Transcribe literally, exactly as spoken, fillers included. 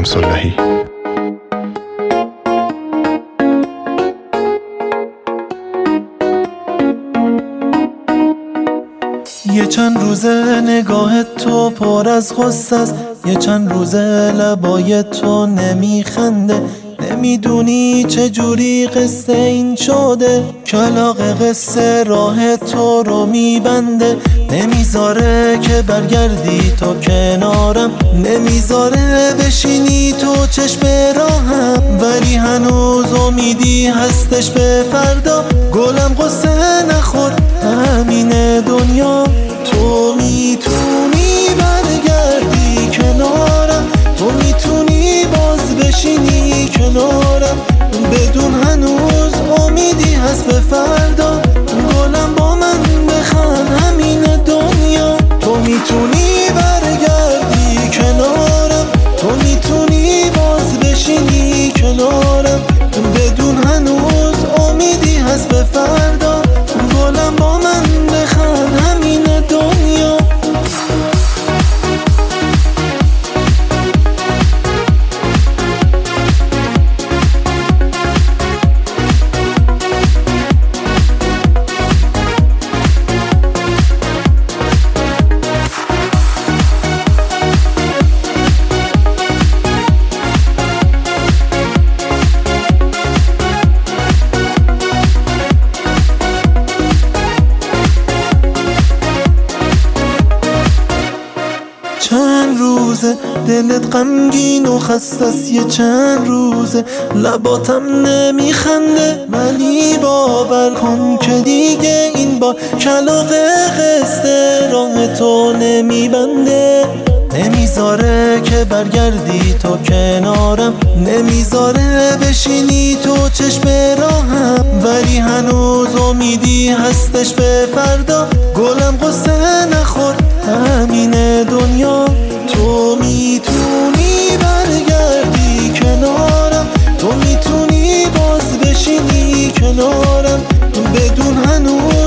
شمس اللهی. یه چند روزه نگاه تو پر از غصه است، یه چند روزه لبای تو نمیخنده. نمیدونی چجوری قصه این شده، کلاغ قصه راه تو رو میبنده. نمیذاره که برگردی تا کنارم، نمیذاره بشینی تو چشم راهم، ولی هنوز امیدی هستش به فردا. گلم قصه نخور همین دنیا، تو میتونی برگردی کنارم، تو میتونی باز بشینی کنارم، بدون هنوز امیدی هست به فردا. گلم با من بخند همین دنیا، تو میتونی برگردی کنارم، تو میتونی باز بشینی کنارم، بدون هنوز امیدی هست به فردا. گلم با من بخند همین دنیا. چند روزه دلت غمگین و خسته‌ست، یه چند روزه لباتم نمیخنده، ولی باور کن که دیگه این بار کلاغ قصه راه تو نمیبنده. نمیذاره که برگردی تا کنارم، نمیذاره بشینی تو چشم راهم، ولی هنوز امیدی هستش به فردا. گلم قصه نخور همین دنیا، تو میتونی برگردی کنارم، تو میتونی باز بشینی کنارم، بدون هنوز